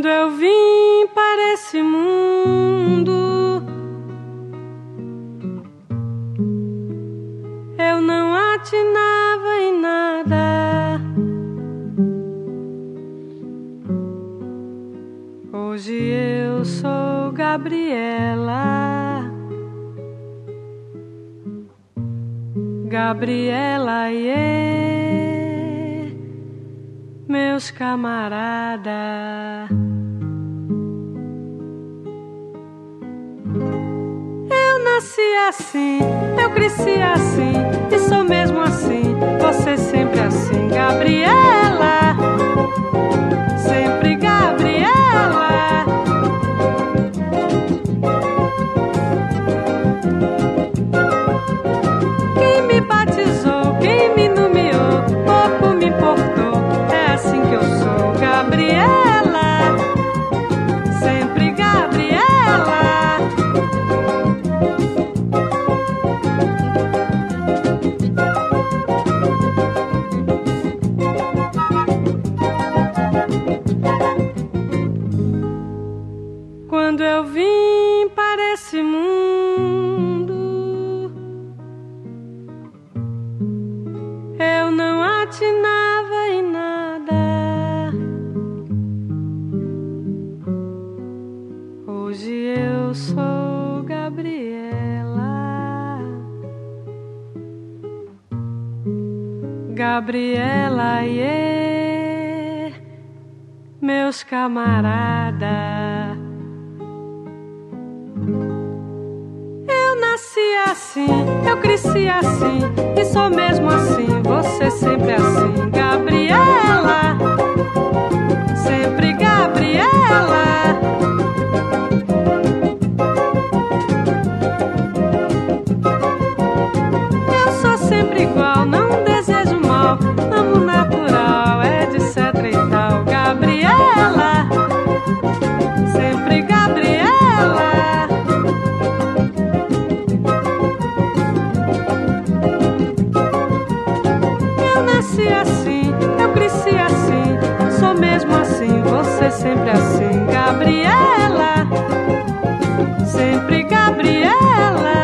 Quando eu vim para esse mundo, eu não atinava em nada. Hoje eu sou Gabriela, Gabriela, iê, meus camaradas. Eu nasci assim, eu cresci assim, e sou mesmo assim, você sempre assim, Gabriela, sempre Gabriela. Quem me batizou, quem me nomeou, pouco me importou, é assim que eu sou, Gabriela, sempre Gabriela. Quando eu vim para esse mundo, eu não atinava em nada. Hoje eu sou Gabriela, Gabriela, iê, meus camaradas. Eu nasci assim, eu cresci assim, e sou mesmo assim, você sempre assim, Gabriela, sempre Gabriela. Eu sou sempre igual, não desejo mal, amo natural, etc e tal, Gabriela, sempre Gabriela. Assim, eu cresci assim, sou mesmo assim, você sempre assim, Gabriela, sempre Gabriela.